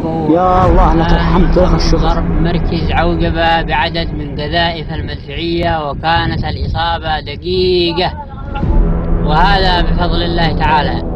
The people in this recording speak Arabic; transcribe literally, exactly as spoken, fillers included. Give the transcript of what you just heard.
يا الله لك الحمد لك الشكر. ضرب مركز عوقبة بعدد من قذائف المدفعية، وكانت الإصابة دقيقة، وهذا بفضل الله تعالى.